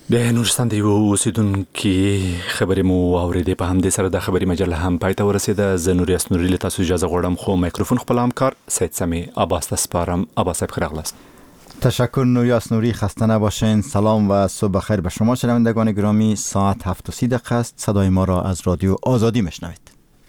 به نورستان دیو اوسیدونکو خبرې مو اوریدې. په همدې سره د خبري مجله هم پای ته ورسېده. زه نور یاسنوري له تاسو اجازه غواړم، خو میکروفون خپل همکار سید سمی عباس ته سپارم. عباس صاحب خیر غلاست. تشکر نور یاسنوری، خسته نباشین. سلام و صبح بخیر به شما شنوندگان گرامی. ساعت 7:30 است. صدای ما را از رادیو آزادی میشنوید.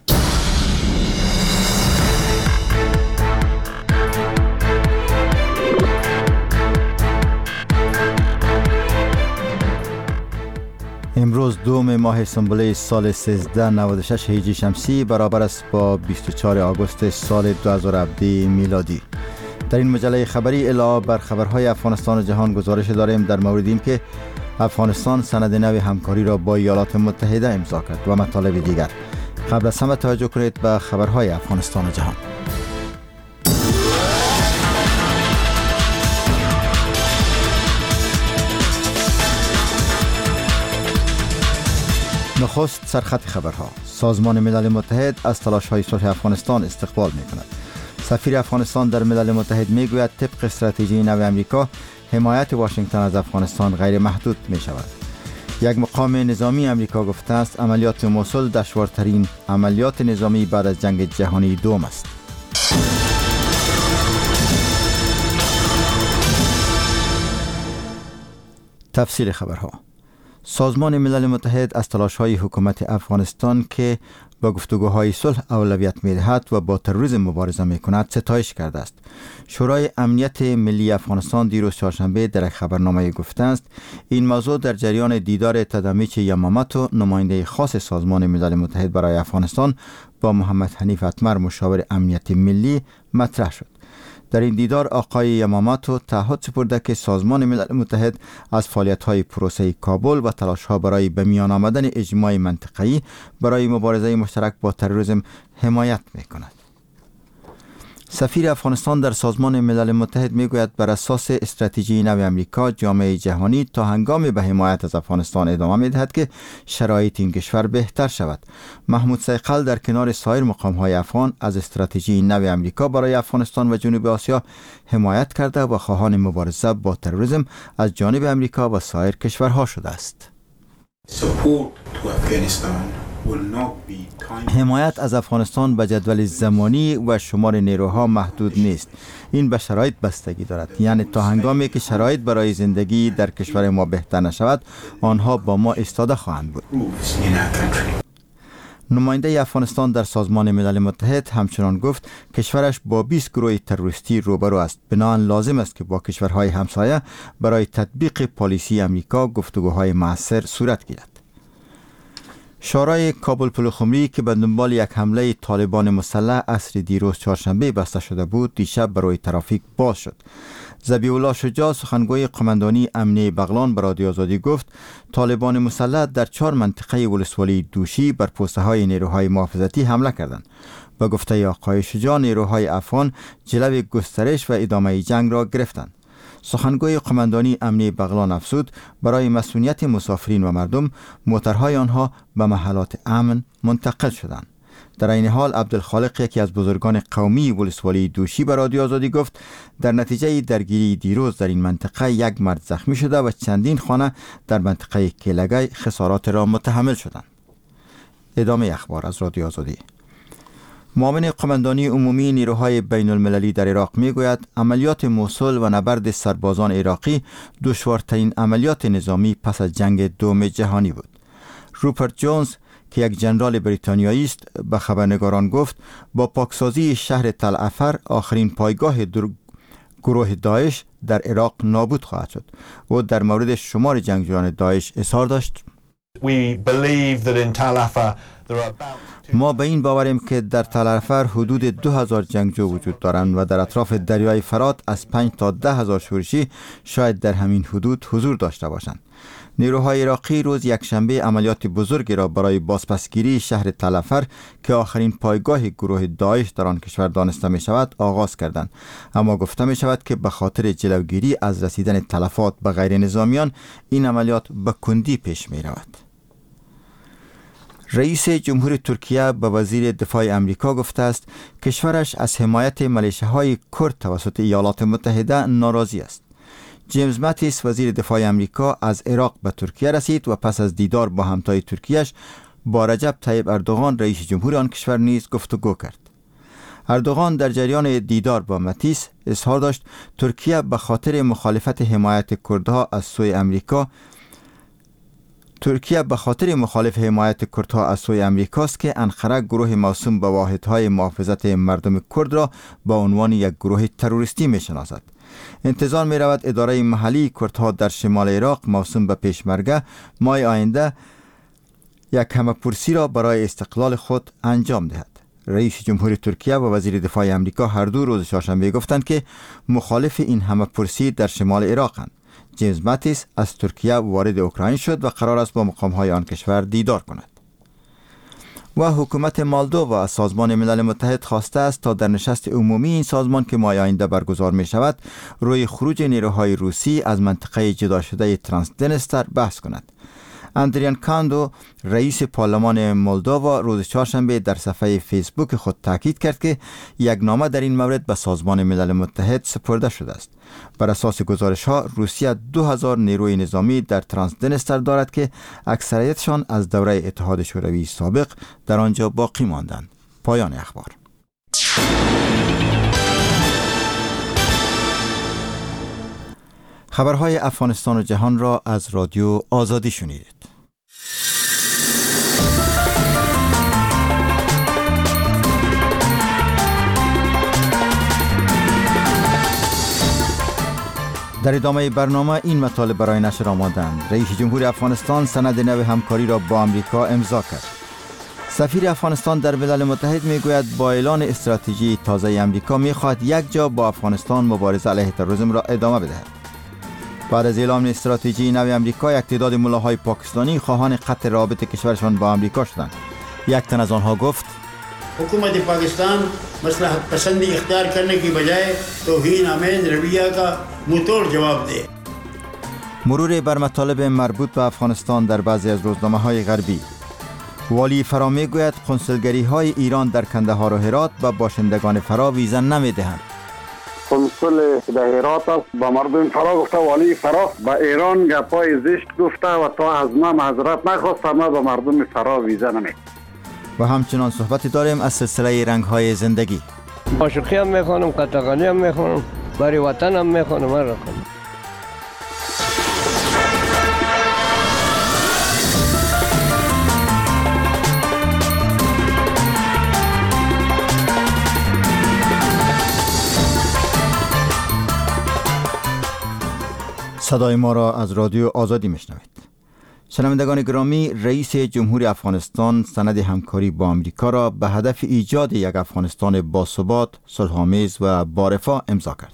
امروز دوم ماه سنبله سال 1396 هجری شمسی برابر است با 24 آگوست سال 2017 میلادی. در این مجله خبری علاوه بر خبرهای افغانستان و جهان گزارش داریم در مورد این که افغانستان سند نو همکاری را با ایالات متحده امضا کرد و مطالب دیگر. قبل از همه توجه کنید به خبرهای افغانستان و جهان. نخست سرخط خبرها. سازمان ملل متحد از تلاش‌های صلح افغانستان استقبال می‌کند. سفیر افغانستان در ملل متحد میگوید طبق استراتژی نو آمریکا حمایت واشنگتن از افغانستان غیر محدود می‌شود. یک مقام نظامی آمریکا گفته است عملیات موصل دشوارترین عملیات نظامی بعد از جنگ جهانی دوم است. تفصیل خبرها. سازمان ملل متحد از تلاش‌های حکومت افغانستان که با گفتگوهای صلح اولویت می‌دهد و با تروریسم مبارزه می‌کند ستایش کرده است. شورای امنیت ملی افغانستان دیروز چهارشنبه در یک خبرنامه گفته است این موضوع در جریان دیدار تدامیچ یاماماتو، نماینده خاص سازمان ملل متحد برای افغانستان، با محمد حنیف اتمر مشاور امنیت ملی مطرح شد. در این دیدار آقای یاماماتو تعهد سپرده که سازمان ملل متحد از فعالیت‌های پروسه کابل و تلاش‌ها برای به میان آمدن اجماع منطقه‌ای برای مبارزه مشترک با تروریسم حمایت می‌کند. سفیر افغانستان در سازمان ملل متحد میگوید بر اساس استراتژی نو آمریکا جامعه جهانی تا هنگامی به حمایت از افغانستان ادامه می‌دهد که شرایط این کشور بهتر شود. محمود صیقل در کنار سایر مقام‌های افغان از استراتژی نو آمریکا برای افغانستان و جنوب آسیا حمایت کرده و خواهان مبارزه با تروریسم از جانب آمریکا و سایر کشورها شده است. حمایت از افغانستان به جدول زمانی و شمار نیروها محدود نیست. این به شرایط بستگی دارد، یعنی تا هنگامی که شرایط برای زندگی در کشور ما بهتر نشود آنها با ما ایستاده خواهند بود. نماینده افغانستان در سازمان ملل متحد همچنان گفت کشورش با 20 گروه تروریستی روبرو است. بنابراین لازم است که با کشورهای همسایه برای تطبیق پالیسی آمریکا گفتگوهای مؤثر صورت گیرد. شورای کابل پلخمری که به دنبال یک حمله طالبان مسلح عصر دیروز چهارشنبه بسته شده بود دیشب برای ترافیک باز شد. ذبیح الله شجاع سخنگوی قماندانی امنیه بغلان به رادیو آزادی گفت طالبان مسلح در 4 منطقه ولسوالی دوشی بر پوسته های نیروهای محافظتی حمله کردند. با گفته آقای شجاع نیروهای افغان جلوی گسترش و ادامه جنگ را گرفتند. سخنگوی قماندانی امنیه بغلان افزود برای مسئولیت مسافرین و مردم موترهای آنها به محلات امن منتقل شدند. در این حال عبدالخالق یکی از بزرگان قومی ولسوالی دوشی به رادیو آزادی گفت در نتیجه درگیری دیروز در این منطقه یک مرد زخمی شده و چندین خانه در منطقه کیلگای خسارات را متحمل شدند. ادامه اخبار از رادیو آزادی. معاون قماندانی عمومی نیروهای بین المللی در عراق میگوید عملیات موصل و نبرد سربازان عراقی دشوارترین عملیات نظامی پس از جنگ دوم جهانی بود. روپرت جونز که یک ژنرال بریتانیایی است به خبرنگاران گفت با پاکسازی شهر تل عفر آخرین پایگاه گروه داعش در عراق نابود خواهد شد. او در مورد شمار جنگجویان داعش اظهار داشت ما به این باوریم که در تل عفر حدود 2000 جنگجو وجود دارند و در اطراف دریای فرات از 5 تا 10,000 شورشی شاید در همین حدود حضور داشته باشند. نیروهای عراقی روز یکشنبه عملیات بزرگی را برای بازپسگیری شهر تل عفر که آخرین پایگاه گروه داعش در آن کشور دانسته می شود آغاز کردند، اما گفته می شود که به خاطر جلوگیری از رسیدن تلفات به غیر نظامیان این عملیات به کندی پیش می رود. رئیس جمهور ترکیه به وزیر دفاع امریکا گفته است کشورش از حمایت ملیشه‌های کرد توسط ایالات متحده ناراضی است. جیمز ماتیس وزیر دفاع امریکا از عراق به ترکیه رسید و پس از دیدار با همتای ترکیه‌اش با رجب طیب اردوغان رئیس جمهور آن کشور نیز گفتگو کرد. اردوغان در جریان دیدار با ماتیس اظهار داشت ترکیه به خاطر مخالفت حمایت کردها از سوی امریکا از سوی امریکاست که انقره گروه موسوم به واحدهای محافظت مردم کرد را با عنوان یک گروه تروریستی می‌شناسد. انتظار می‌رود اداره محلی کردها در شمال عراق موسوم به پیشمرگه ماه آینده یک همه‌پرسی را برای استقلال خود انجام دهد. رئیس جمهور ترکیه و وزیر دفاع امریکا هر دو روز چهارشنبه گفتند که مخالف این همه‌پرسی در شمال عراقند. جیمز ماتیس از ترکیه وارد اوکراین شد و قرار است با مقام‌های آن کشور دیدار کند. و حکومت مالدووا از سازمان ملل متحد خواسته است تا در نشست عمومی این سازمان که ماه آینده برگزار می شود روی خروج نیروهای روسی از منطقه جدا شده ترانسدنستر بحث کند. اندریان کاندو رئیس پارلمان مولدووا روز چهارشنبه در صفحه فیسبوک خود تاکید کرد که یک نامه در این مورد به سازمان ملل متحد سپرده شده است. بر اساس گزارش‌ها روسیه 2000 نیروی نظامی در ترانسدنستر دارد که اکثریتشان از دوره اتحاد شوروی سابق در آنجا باقی ماندند. پایان اخبار. خبرهای افغانستان و جهان را از رادیو آزادی شنیدید. در ادامه برنامه این مطالب برای نشر آمادند. رئیس جمهور افغانستان سند نو همکاری را با امریکا امضا کرد. سفیر افغانستان در ملل متحد میگوید با اعلان استراتژی تازه امریکا میخواهد یک جا با افغانستان مبارزه علیه تروریسم را ادامه بدهد. بعد از اعلام استراتژی نو امریکا یک تعداد ملاهای پاکستانی خواهان قطع رابطه کشورشان با امریکا شدند. یک تن از آنها گفت حکومت پاکستان مصلحت پسندی اختیار کرنے کی بجائے توہین آمیز رویہ کا منہ جواب دے. مرور بر مطالب مربوط به افغانستان در بعضی از روزنامه‌های غربی. والی فرا میگوید کنسولگری‌های ایران در کندهار و هرات به باشندگان فرا ویزا نمی‌دهند. کنسول در هرات است با مردم فرا گفته، والی فرا با ایران گپای زشت گفته و تا از ما معذرت نخواست، ما به مردم فرا ویزا نمیدیم. و همچنان صحبت داریم از سلسله رنگ‌های زندگی. عاشقی هم میخوانم، قطغانی هم میخوانم، برای وطن هم میخوانم، هر رقم. صدای ما را از رادیو آزادی میشنوید. شنوندگان گرامی، رئیس جمهور افغانستان سند همکاری با امریکا را به هدف ایجاد یک افغانستان باثبات، صلح‌آمیز و با امضا کرد.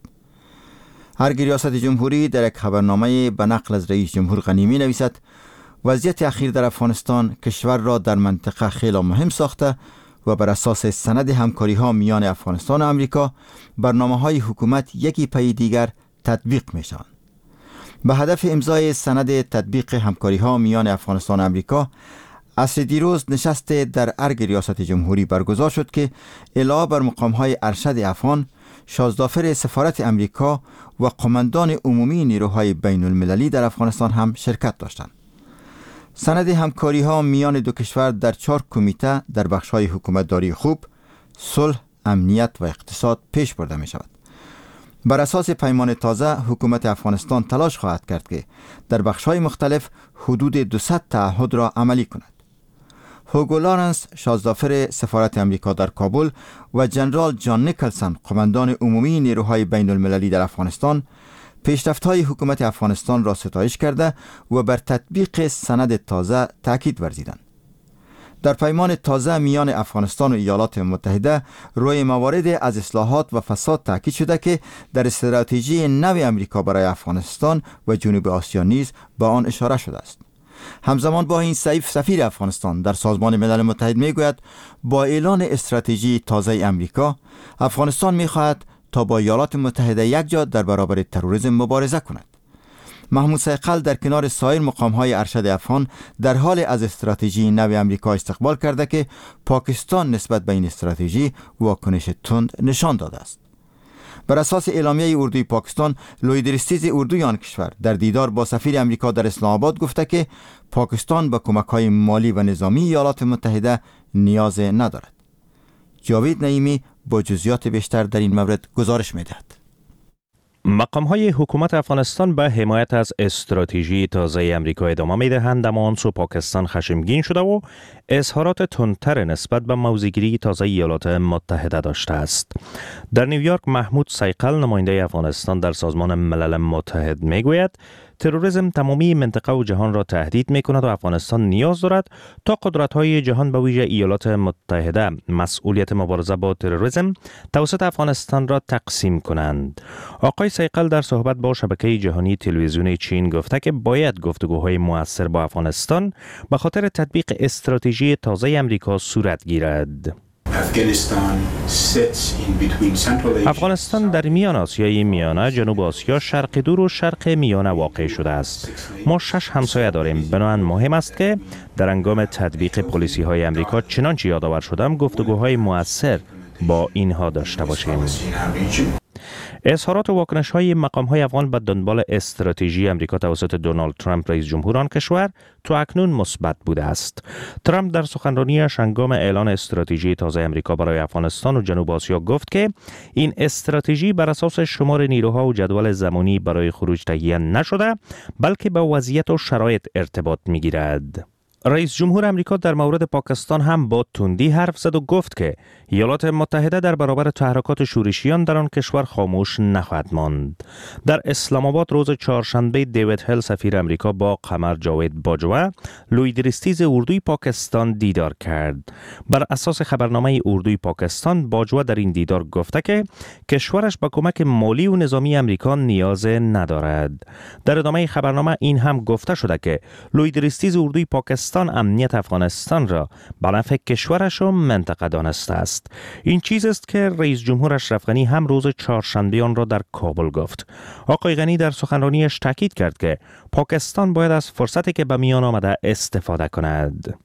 هرگاه ریاست جمهوری در یک خبرنامه به نقل از رئیس جمهور غنی می نویسد وضعیت اخیر در افغانستان کشور را در منطقه خیلی مهم ساخته و بر اساس سند همکاری ها میان افغانستان و امریکا برنامه های حکومت یکی پی دیگر تطبیق می شوند. به هدف امضای سند تطبیق همکاری ها میان افغانستان و امریکا عصر دیروز نشست در ارگ ریاست جمهوری برگزار شد که علاوه بر مقام های ارشد افغان، شازدافر سفارت امریکا و قماندان عمومی نیروهای بین المللی در افغانستان هم شرکت داشتند. سند همکاری ها میان دو کشور در 4 کمیته در بخش های حکومتداری خوب، صلح، امنیت و اقتصاد پیش برده می شود. بر اساس پیمان تازه حکومت افغانستان تلاش خواهد کرد که در بخش‌های مختلف حدود 200 تعهد را عملی کند. هوگو لارنس، شازدافر سفارت امریکا در کابل و جنرال جان نیکلسون، قماندان عمومی نیروهای بین المللی در افغانستان، پیشرفت‌های حکومت افغانستان را ستایش کرده و بر تطبیق سند تازه تاکید ورزیدند. در پیمان تازه میان افغانستان و ایالات متحده روی موارد از اصلاحات و فساد تاکید شده که در استراتژی نو امریکا برای افغانستان و جنوب آسیا نیز به آن اشاره شده است. همزمان با این سفیر افغانستان در سازمان ملل متحد میگوید با اعلان استراتژی تازه امریکا، افغانستان میخواهد تا با ایالات متحده یک جا در برابر تروریسم مبارزه کند. محمود صیقل در کنار سایر مقام‌های ارشد افغان در حال از استراتژی نو امریکا استقبال کرده که پاکستان نسبت به این استراتژی واکنش تند نشان داده است. بر اساس اعلامیه اردوی پاکستان، لوید ریستیز اردوی آن کشور در دیدار با سفیر امریکا در اسلام آباد گفته که پاکستان به کمک‌های مالی و نظامی ایالات متحده نیاز ندارد. جاوید نعیمی با جزئیات بیشتر در این مورد گزارش می‌دهد. مقام‌های حکومت افغانستان به حمایت از استراتژی تازه امریکا ادامه می‌دهند، اما آن سو پاکستان خشمگین شده و اظهارات تندتر نسبت به موضع‌گیری تازه ایالات متحده داشته است. در نیویورک محمود سیقل نماینده افغانستان در سازمان ملل متحد می‌گوید تروریسم تمامی منطقه و جهان را تهدید می‌کند و افغانستان نیاز دارد تا قدرت‌های جهان به ویژه ایالات متحده مسئولیت مبارزه با تروریسم توسط افغانستان را تقسیم کنند. آقای سیقل در صحبت با شبکه جهانی تلویزیون چین گفته که باید گفتگوهای مؤثر با افغانستان به خاطر تطبیق استراتژی تازه امریکا صورت گیرد. افغانستان در میان آسیای میانه، جنوب آسیا، شرق دور و شرق میانه واقع شده است. ما 6 همسایه داریم، بنابراین مهم است که در هنگام تطبیق پالیسی های امریکا چنانچه یادآور شدم گفتگوهای مؤثر با اینها داشته باشیم. اظهارات و واکنش‌های مقام‌های افغان به دنبال استراتژی امریکا توسط دونالد ترامپ رئیس جمهور آن کشور تا اکنون مثبت بوده است. ترامپ در سخنرانی‌اش هنگام اعلان استراتژی تازه امریکا برای افغانستان و جنوب آسیا گفت که این استراتژی بر اساس شمار نیروها و جدول زمانی برای خروج تهیه نشده، بلکه به وضعیت و شرایط ارتباط می‌گیرد. رئیس جمهور امریکا در مورد پاکستان هم با تندی حرف زد و گفت که ایالات متحده در برابر تحرکات شورشیان در آن کشور خاموش نخواهد ماند. در اسلام آباد روز چهارشنبه دیوید هل سفیر امریکا با قمر جاوید باجوه لوید ریستیز اردوی پاکستان دیدار کرد. بر اساس خبرنامه اردوی پاکستان، باجوه در این دیدار گفته که کشورش به کمک مالی و نظامی امریکا نیاز ندارد. در ادامه خبرنامه این هم گفته شده که لوید ریستیز اردوی پاکستان امنیت افغانستان را به نفع کشورش و منطقه دانسته است. این چیز است که رئیس جمهور اشرف غنی هم روز چهارشنبه آن را در کابل گفت. آقای غنی در سخنرانیش تاکید کرد که پاکستان باید از فرصتی که به میان آمده استفاده کند.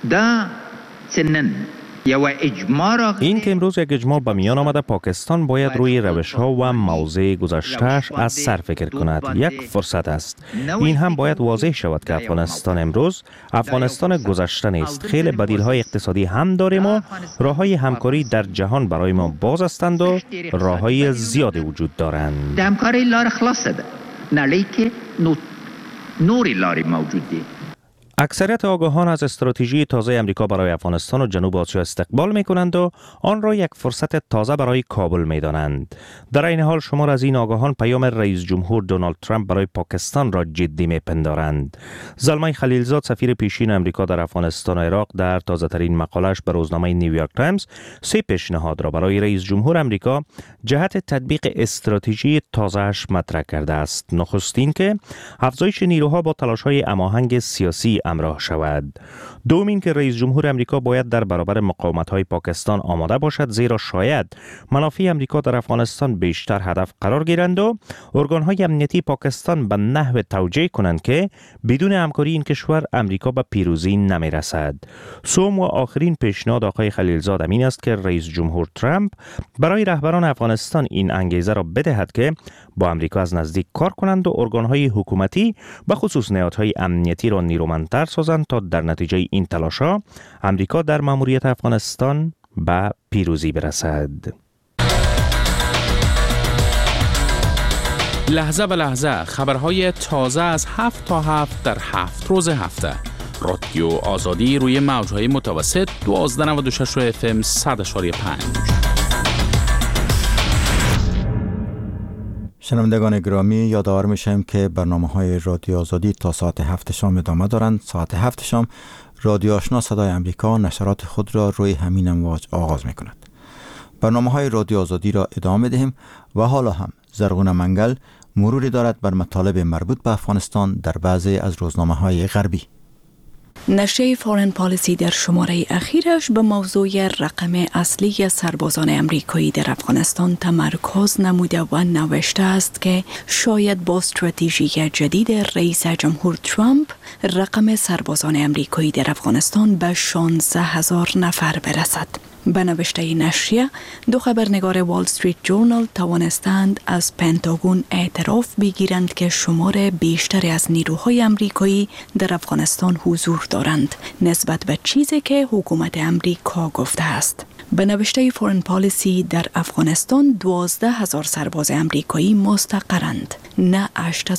این که امروز یک اجماع به میان آمده، پاکستان باید روی روش‌ها و موضع گذشته‌اش از سر فکر کند. یک فرصت است. این هم باید واضح شود که افغانستان امروز افغانستان گذشته نیست. خیلی بدیل‌های اقتصادی هم داریم و راه‌های همکاری در جهان برای ما باز هستند و راه‌های زیادی وجود دارند. همکاری لار خلاص ده. نه که نوری لاری موجودی. اکثریت آگاهان از استراتژی تازه امریکا برای افغانستان و جنوب آسیا استقبال می‌کنند و آن را یک فرصت تازه برای کابل می‌دانند. در این حال شمار از این آگاهان پیام رئیس جمهور دونالد ترامپ برای پاکستان را جدی می‌پندارند. زلمه خلیلزاد سفیر پیشین امریکا در افغانستان و عراق در تازه‌ترین مقاله‌اش به روزنامه نیویورک تایمز 3 پیشنهاد را برای رئیس جمهور امریکا جهت تطبیق استراتژی تازه‌اش مطرح کرده است. نخستین که افزایش نیروها با تلاش‌های هماهنگ سیاسی همراه شود. دومین که رئیس جمهور امریکا باید در برابر مقاومت‌های پاکستان آماده باشد، زیرا شاید منافع امریکا در افغانستان بیشتر هدف قرار گیرند و ارگان‌های امنیتی پاکستان به نحو توجیه کنند که بدون همکاری این کشور امریکا به پیروزی نمی‌رسد. سوم و آخرین پیشنهاد آقای خلیلزاد این است که رئیس جمهور ترامپ برای رهبران افغانستان این انگیزه را بدهد که با امریکا از نزدیک کار کنند و ارگان‌های حکومتی به خصوص نهادهای امنیتی را نیرومندتر سازند تا در نتیجه این تلاش‌ها امریکا در مأموریت افغانستان به پیروزی برسد. لحظه به لحظه خبرهای تازه از 7 تا 7 در 7 روز هفته. رادیو آزادی روی موج‌های متوسط 1296 FM 100.5. شنوندگان گرامی، یادآور میشیم که برنامه‌های رادیو آزادی تا ساعت 7 شام ادامه دارند. ساعت 7 شام رادیو آشنا صدای امریکا نشرات خود را روی همین امواج آغاز می‌کند. برنامه‌های رادیو آزادی را ادامه دهیم و حالا هم زرغون منگل مروری دارد بر مطالب مربوط به افغانستان در بعضی از روزنامه‌های غربی. نشریه فارن پالیسی در شماره اخیرش به موضوع رقم اصلی سربازان امریکایی در افغانستان تمرکز نموده و نوشته است که شاید با استراتژی جدید رئیس جمهور ترامپ رقم سربازان امریکایی در افغانستان به 16,000 نفر برسد. به نوشته نشریه، دو خبرنگار وال استریت جورنال توانستند از پنتاگون اعتراف بگیرند که شمار بیشتری از نیروهای امریکایی در افغانستان حضور دارند نسبت به چیزی که حکومت امریکا گفته است. به نوشته فورن پالیسی در افغانستان 12,000 سرباز امریکایی مستقرند، نه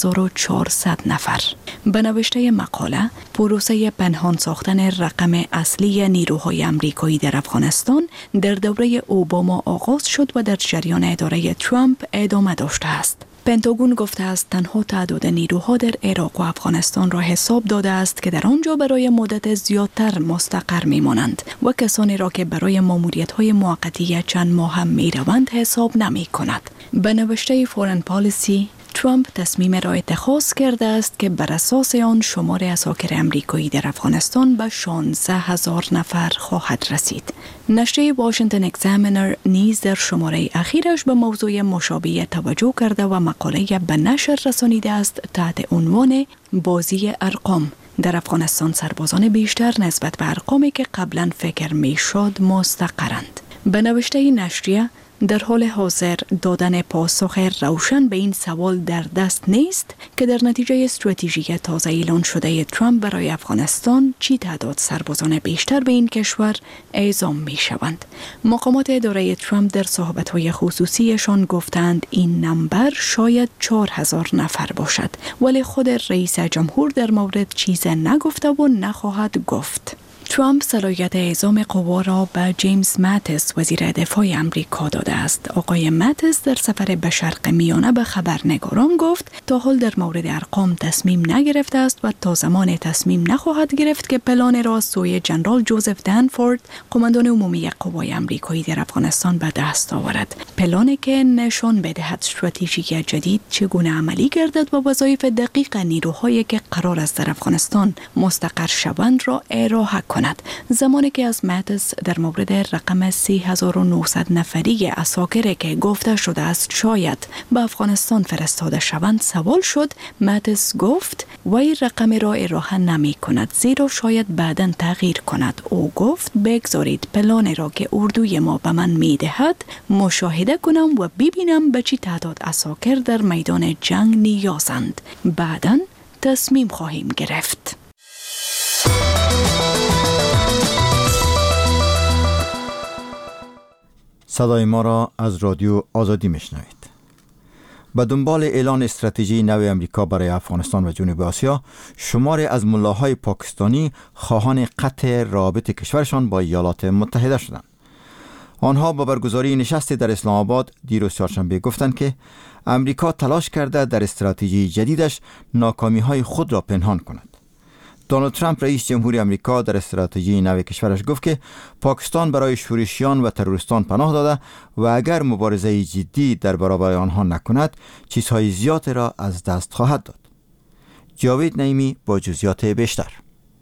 8,400 نفر. به نوشته مقاله، پروسه پنهان ساختن رقم اصلی نیروهای امریکایی در افغانستان در دوره اوباما آغاز شد و در جریان اداره ترامپ ادامه داشته است. پنتاگون گفته است تنها تعداد نیروها در عراق و افغانستان را حساب داده است که در آنجا برای مدت زیادتر مستقر می‌مانند و کسانی را که برای ماموریت‌های موقتی چند ماه هم می‌روند حساب نمی‌کند. به نوشته فورن پالیسی، ترامپ تصمیم را اتخاذ کرده است که بر اساس آن شمار اساکر امریکایی در افغانستان به 16,000 نفر خواهد رسید. نشریه واشنگتن اگزامینر نیز در شماره اخیرش به موضوع مشابه توجه کرده و مقاله به نشر رسانیده است تحت عنوان بازی ارقام. در افغانستان سربازان بیشتر نسبت به ارقامی که قبلا فکر میشد مستقرند. به نوشته نشریه، در حال حاضر دادن پاسخ روشن به این سوال در دست نیست که در نتیجه استراتژی تازه اعلان شده ترامپ برای افغانستان چی تعداد سربازان بیشتر به این کشور اعزام می شوند. مقامات اداره ترامپ در صحبت‌های خصوصیشان گفتند این نمبر شاید 4,000 نفر باشد، ولی خود رئیس جمهور در مورد چیز نگفته و نخواهد گفت. ترامپ صلاحیت اعزام قوا را به جیمز ماتیس وزیر دفاع امریکا داده است. آقای ماتیس در سفر به شرق میانه به خبرنگاران گفت تا حال در مورد ارقام تصمیم نگرفته است و تا زمان تصمیم نخواهد گرفت که پلان را از سوی جنرال جوزف دنفورد، قماندان عمومی قوای امریکایی در افغانستان به دست آورد. پلانی که نشان بدهد استراتژی جدید چگونه عملی گردد و وظایف دقیق نیروهایی که قرار است در افغانستان مستقر شوند را ارائه کند. زمانی که از ماتیس در مورد رقم 3,900 نفری اساکر که گفته شده است شاید به افغانستان فرستاده شوند سوال شد، ماتیس گفت وی رقم را ارائه نمی کند زیرا شاید بعداً تغییر کند. او گفت بگذارید پلان را که اردوی ما به من می دهد مشاهده کنم و ببینم به چی تعداد اساکر در میدان جنگ نیازند. بعداً تصمیم خواهیم گرفت. صدای ما را از رادیو آزادی میشنوید. به دنبال اعلان استراتژی نو امریکا برای افغانستان و جنوب آسیا، شماری از ملاهای پاکستانی خواهان قطع روابط کشورشان با ایالات متحده شدند. آنها با برگزاری نشستی در اسلام آباد دیروز چهارشنبه گفتند که امریکا تلاش کرده در استراتژی جدیدش ناکامی‌های خود را پنهان کند. دونالد ترامپ رئیس جمهوری امریکا در استراتژی نو کشورش گفت که پاکستان برای شورشیان و تروریستان پناه داده و اگر مبارزه جدی در برابر آنها نکند چیزهای زیادی را از دست خواهد داد. جاوید نعیمی با جزئیات بیشتر.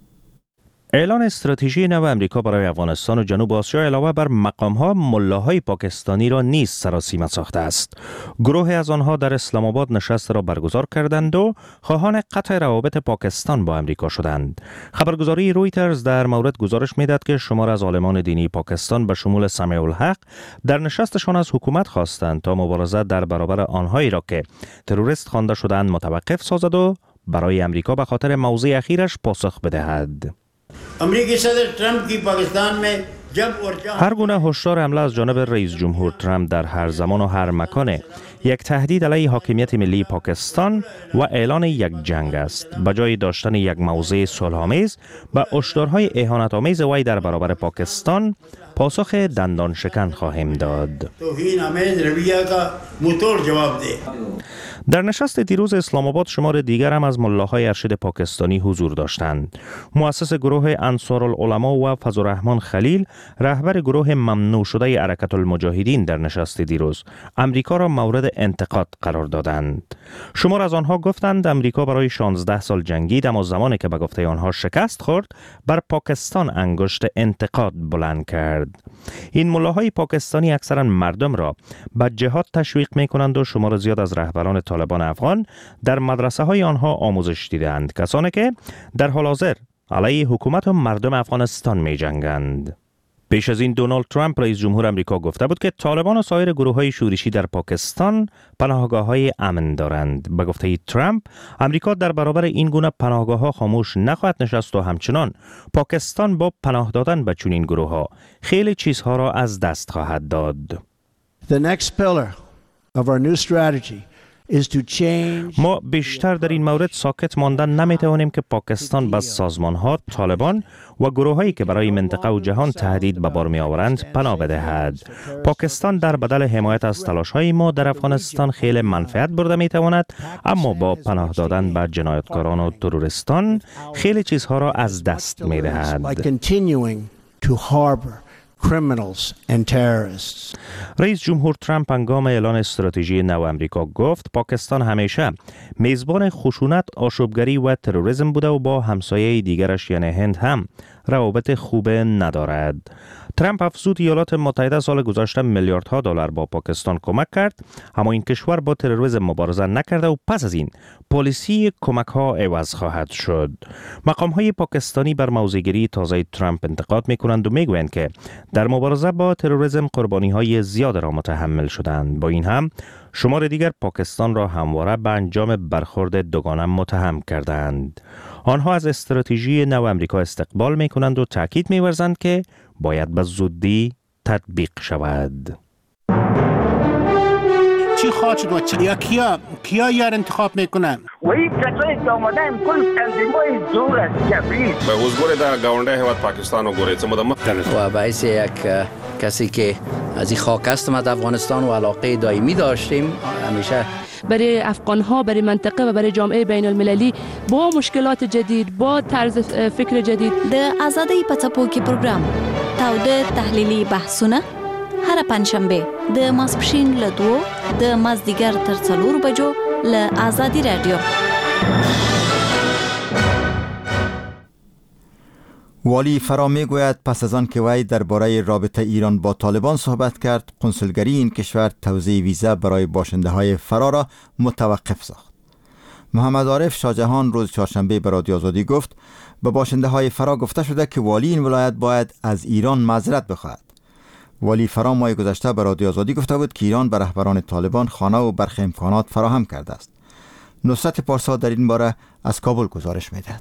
اعلان استراتژی نو امریکا برای افغانستان و جنوب آسیا علاوه بر مقام‌ها ملاهای پاکستانی را نیز سراسیمه ساخته است. گروهی از آنها در اسلام آباد نشست را برگزار کردند و خواهان قطع روابط پاکستان با امریکا شدند. خبرگزاری رویترز در مورد گزارش می‌دهد که شمار از عالمان دینی پاکستان به شمول سمیع الحق در نشستشان از حکومت خواستند تا مبارزه در برابر آنهایی را که تروریست خوانده شدند متوقف سازد و برای امریکا به خاطر موضع اخیرش پاسخ بدهد. امریکی صدر ترامپ کی پاکستان میں جب هر گونه هشدار حمله از جانب رئیس جمهور ترامپ در هر زمان و هر مکان یک تهدید علیه حاکمیت ملی پاکستان و اعلان یک جنگ است. به جای داشتن یک موضع صلح‌آمیز و هشدارهای اهانت‌آمیز وی در برابر پاکستان پاسخ دندان شکن خواهیم داد. توهین آمیز رویه کا مطور جواب ده. در نشست دیروز اسلام آباد شمار دیگر هم از ملاهای ارشد پاکستانی حضور داشتند. مؤسس گروه انصارالعلما و فضل‌الرحمن خلیل، رهبر گروه ممنوع شده حرکت المجاهدین، در نشست دیروز امریکا را مورد انتقاد قرار دادند. شمار از آنها گفتند امریکا برای 16 سال جنگید، اما زمانی که به گفته آنها شکست خورد بر پاکستان انگشت انتقاد بلند کرد. این ملاهای پاکستانی اکثرا مردم را به جهاد تشویق می کنند و شمار زیاد از رهبران طالبان افغان در مدرسه های آنها آموزش دیدند، کسانی که در حال حاضر علیه حکومت و مردم افغانستان می جنگند. پیش از این دونالد ترامپ رئیس جمهور آمریکا گفته بود که طالبان و سایر گروه‌های شورشی در پاکستان پناهگاه‌های امن دارند. به گفته ترامپ، آمریکا در برابر این گونه پناهگاه‌ها خاموش نخواهد نشست و همچنان پاکستان با پناه دادن به چنین گروه‌ها خیلی چیزها را از دست خواهد داد. The next pillar of our new strategy ما بیشتر در این مورد ساکت ماندن نمیتوانیم که پاکستان به سازمان‌ها، طالبان و گروه‌هایی که برای منطقه و جهان تهدید به بار می‌آورند پناه بدهد. پاکستان در بدل حمایت از تلاش‌های ما در افغانستان خیلی منفعت برده می‌تواند، اما با پناه دادن به جنایتکاران و تروریستان خیلی چیزها را از دست می‌دهد. رئیس جمهور ترامپ هنگام اعلان استراتژی نو آمریکا گفت پاکستان همیشه میزبان خشونت، آشوبگری و تروریسم بوده و با همسایه دیگرش یعنی هند هم روابط خوب ندارد. ترامپ افزود ایالات متحده سال گذشته میلیاردها دلار با پاکستان کمک کرد، اما این کشور با تروریسم مبارزه نکرده و پس از این پالیسی کمک ها عوض خواهد شد. مقام های پاکستانی بر موضع‌گیری تازه ترامپ انتقاد میکنند و میگویند که در مبارزه با تروریسم قربانی های زیاد را متحمل شدند. با این هم شمار دیگر پاکستان را همواره به انجام برخورد دوگانه متهم کردند. آنها از استراتژی نو آمریکا استقبال میکنند و تاکید می‌ورزند که باید به زودی تطبیق شود. چی خواهد شد و کیا یار انتخاب میکنن؟ و این کسایی که آمدن کل تنظیم‌های زور است جبری. به حضور در گاونده حیوات پاکستان و گوریت مدام و باعث یک کسی که از این خاک هستم از افغانستان و علاقه دائمی داشتیم همیشه برای افغان‌ها، برای منطقه و برای جامعه بین المللی با مشکلات جدید، با طرز فکر جدید. د آزادۍ په څپو کې پروګرام تاوده تحلیلي بحثونه هر پنځشنبه د ماسپښین له 2 د مازدیګر تر 4 بجو له آزادی رادیو. والی فرا میگوید پس از آن که وی درباره رابطه ایران با طالبان صحبت کرد، کنسولگری این کشور توزیع ویزا برای باشنده های فرا را متوقف ساخت. محمد عارف شاهجهان روز چهارشنبه به رادیو آزادی گفت به باشنده های فرا گفته شده که والی این ولایت باید از ایران معذرت بخواهد. والی فرا ماه گذشته به رادیو آزادی گفته بود که ایران به رهبران طالبان خانه و برخی امکانات فراهم کرده است. نصرت پارسا در این باره از کابل گزارش می‌دهد.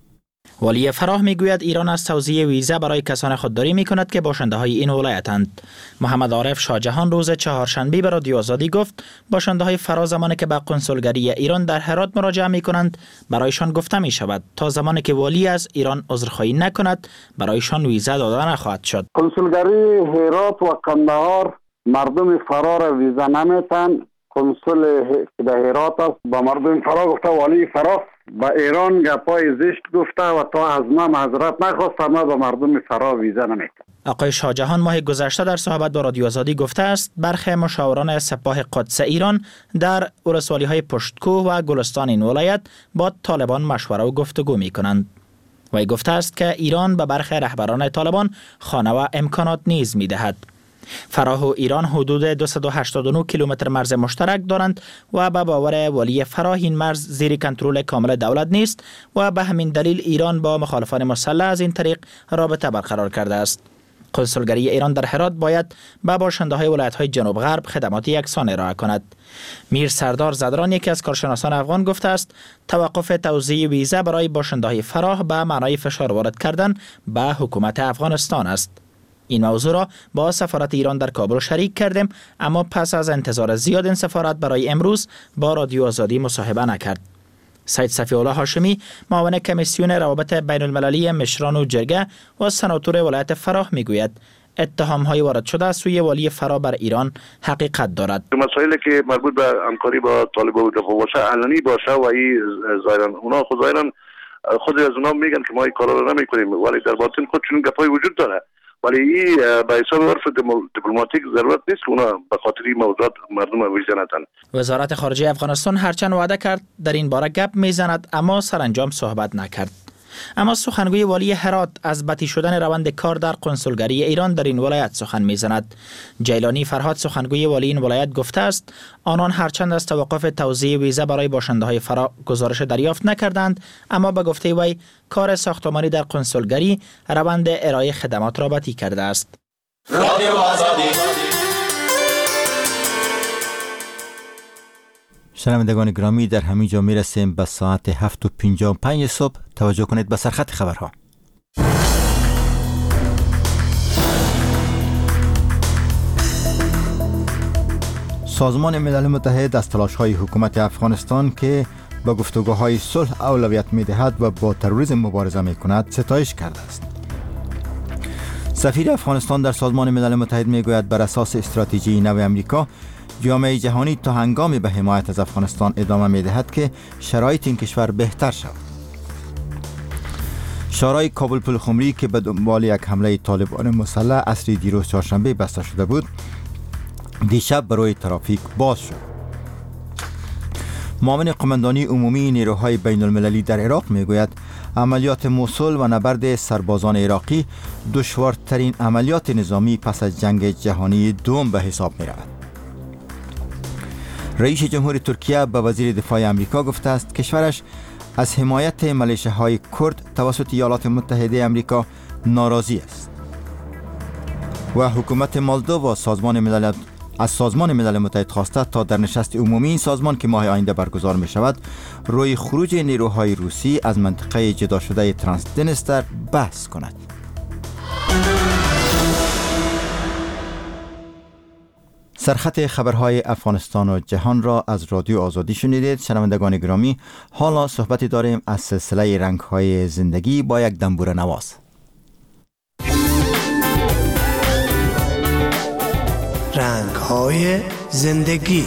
والی فراه میگوید ایران از توزیع ویزا برای کسان خودداری میکند که باشنده های این ولایتند. محمد عارف شاهجهان روز چهارشنبه به رادیو آزادی گفت باشنده های فراه زمانی که به کنسولگری ایران در هرات مراجعه میکنند برایشان گفته می شود تا زمانی که والی از ایران عذرخواهی نکند برایشان ویزا داده نخواهد شد. کنسولگری هرات و قندهار مردم فراه را ویزا نمیتن. کنسول در هرات است با مردم فراه گفته والی فراه با ایران گپای زشت گفته و تا از ما معذرت نخواست، ما با مردم فراه ویزا نمیتن. آقای شاهجهان ماه گذشته در صحبت با رادیو آزادی گفته است برخی مشاوران سپاه قدس ایران در ولسوالی‌های پشتکوه و گلستان این ولایت با طالبان مشوره و گفتگو می‌کنند. وی گفته است که ایران به برخی رهبران طالبان خانه و امکانات نیز می‌دهد. فراه و ایران حدود 289 کیلومتر مرز مشترک دارند و به باور والی فراه این مرز زیر کنترل کامل دولت نیست و به همین دلیل ایران با مخالفان مسلح از این طریق رابطه برقرار کرده است. کنسولگری ایران در هرات باید به باشنده های ولایت های جنوب غرب خدمات یکسان ارائه کند. میر سردار زدران یکی از کارشناسان افغان گفته است توقف توزیع ویزا برای باشنده های فراه به معنای فشار وارد کردن به حکومت افغانستان است. این موضوع را با سفارت ایران در کابل شریک کردیم، اما پس از انتظار زیاد این سفارت برای امروز با رادیو آزادی مصاحبه نکرد. سید صفی الله هاشمی معاون کمیسیون روابط بین المللی مشران و جرگه و سناتور ولایت فراه میگوید اتهام‌های وارد شده از سوی والی فراه بر ایران حقیقت دارد. مسائلی که مربوط به همکاری با طالبان باشه علنی باشه و این ظاهرا اونا خود از اونا میگن که ما این کارا رو نمی‌کنیم، ولی در باطن خودشون گپای وجود داره. ولی این به حساب عرف دیپلماتیک ضرورت نیست که اونا به خاطر این موضوعات مردم ویزا ندن. وزارت خارجه افغانستان هرچند وعده کرد در این باره گپ میزند اما سرانجام صحبت نکرد. اما سخنگوی والی هرات از بطی شدن روند کار در کنسولگری ایران در این ولایت سخن می‌زند. جیلانی فرهاد سخنگوی والی این ولایت گفته است آنان هرچند از توقف توزیع ویزا برای باشنده‌های فرا گزارش دریافت نکردند، اما به گفته وی کار ساختمانی در کنسولگری روند ارائه خدمات را بطی کرده است. رادیو آزادی. شنوندگان گرامی، در همین جا میرسیم به ساعت 7:55 صبح. توجه کنید به سرخط خبرها. سازمان ملل متحد از تلاش‌های حکومت افغانستان که با گفتگوهای صلح اولویت می‌دهد و با تروریسم مبارزه می‌کند ستایش کرده است. سفیر افغانستان در سازمان ملل متحد می‌گوید بر اساس استراتژی نو آمریکا، جامعه جهانی تا هنگامی به حمایت از افغانستان ادامه می‌دهد که شرایط این کشور بهتر شود. شورای کابل پلخمری که به دنبال یک حمله طالبان مسلح عصری دیروز چهارشنبه بسته شده بود، دیشب برای ترافیک باز شد. معاون قماندانی عمومی نیروهای بین المللی در عراق میگوید عملیات موصل و نبرد سربازان عراقی دشوارترین عملیات نظامی پس از جنگ جهانی دوم به حساب می رود. رئیس جمهور ترکیه به وزیر دفاع آمریکا گفته است کشورش از حمایت ملیشه‌های کرد توسط ایالات متحده آمریکا ناراضی است و حکومت مولدووا از سازمان ملل متحد خواسته تا در نشست عمومی این سازمان که ماه آینده برگزار می شود روی خروج نیروهای روسی از منطقه جدا شده ترانسدنستر بحث کند. سرخط خبرهای افغانستان و جهان را از رادیو آزادی شنیدید. شنوندگان گرامی، حالا صحبتی داریم از سلسله رنگ‌های زندگی با یک دنبوره نواز. رنگ‌های زندگی.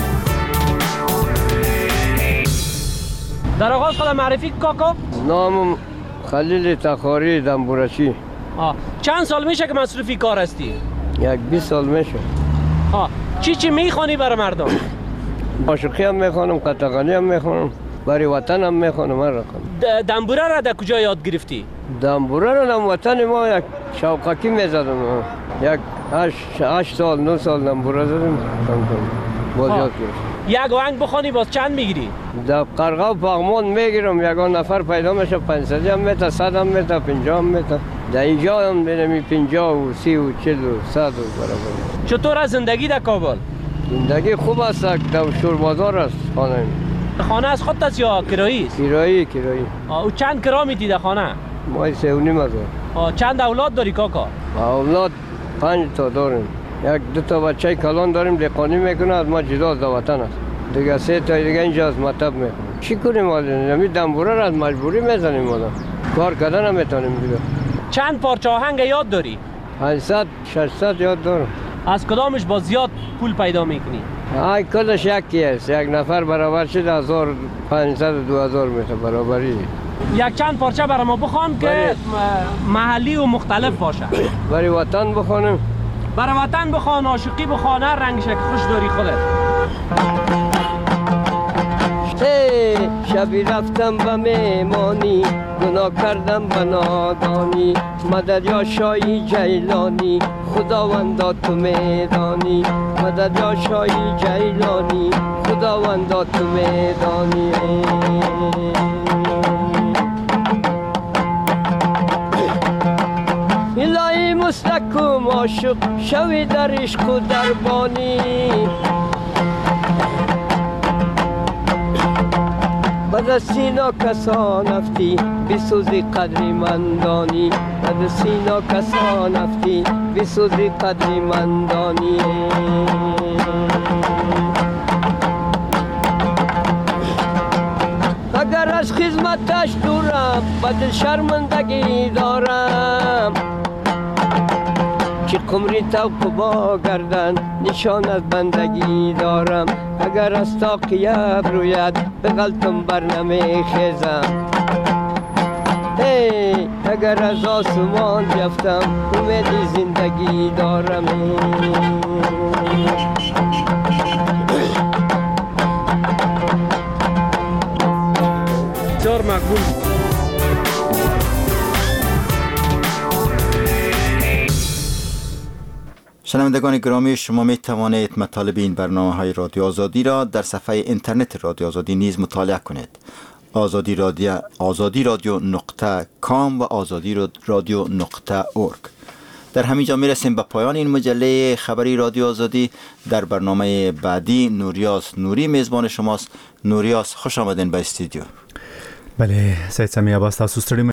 در آغاز خودم معرفی کاکا. نامم خلیل تخاری دنبورچی. چند سال میشه که مصروفی کار هستی؟ 20 سال میشه. چی میخوانی برای مردم؟ عاشقی هم میخوانم، قطغانی هم میخوانم، برای وطن هم میخوانم. هر رقم. دنبوره را در کجا یاد گرفتی؟ دنبوره را در وطن ما یک شوقکی میزدم. یک 8 سال 9 سال دنبوره زدم. باز یاد گرفتم. یک آهنگ بخوانی باز چند میگیری؟ در قرقه و پغمان میگیرم. یگان نفر پیدا میشه 500 هم میته، 100 هم میته، 50 هم میته. در اینجا هم بینمی 50 و 30 و 40 و 100 برابر. چطور از زندگی در کابل؟ زندگی خوب است. در شور بازار است خانه. خانه از خودت است یا کرایی است؟ کرایی. و چند کرا میدی در خانه؟ ما 3,500. چند اولاد داری کاکا؟ اولاد 5 تا داریم. 1-2 تا بچه کلان داریم، دهقانی میکنه، از ما جدا از وطن است. دیگه 3 تا دیگه اینجا از مطب میکنه. چی کنیم حالا؟ نمی دنبوره را از مجبوری میزنیم حالا. کار کردن نمیتونیم دیگه. چند پارچه آهنگ یاد داری؟ 500 600 یاد دارم. از کدامش با زیاد پول پیدا میکنی؟ کلش یکی است. یک نفر برابر شد 1500 و 2000 میشه برابری. یک چند پارچه برای ما بخوان که محلی و مختلف باشه. برای وطن بخوانم. برای وطن بخوان، عاشقی بخوان، هر رنگش که خوش داری خودت. شبی رفتم به میمانی، گناه کردم به نادانی، مدد یا شایی جیلانی، خداوندا تو میدانی، مدد یا شایی جیلانی، خداوندا تو میدانی. الهی مستقیم عاشق شوی در عشق و دربانی، بد سینا کسان افتی بسوزی قدری مندانی، بد سینا کسان افتی بسوزی قدری مندانی. اگر از خدمتش دورم بدل شرمندگی دارم، که قمری توق با گردن نشان از بندگی دارم. اگر از تاقیب روید به غلطم بر نمی خیزم، اگر از آسمان بیفتم امیدی زندگی دارم. بسیار مقبول. شنوندگان گرامی، شما می توانید مطالب این برنامه های رادیو آزادی را در صفحه اینترنت رادیو آزادی نیز مطالعه کنید. azadi.com و azadi.radio.org. در همینجا می رسیم به پایان این مجله خبری رادیو آزادی. در برنامه بعدی نوریاس نوری میزبان شماست. نوریاس، خوش آمدین به استودیو. بله، سید سمی عباس، تاسو ستړي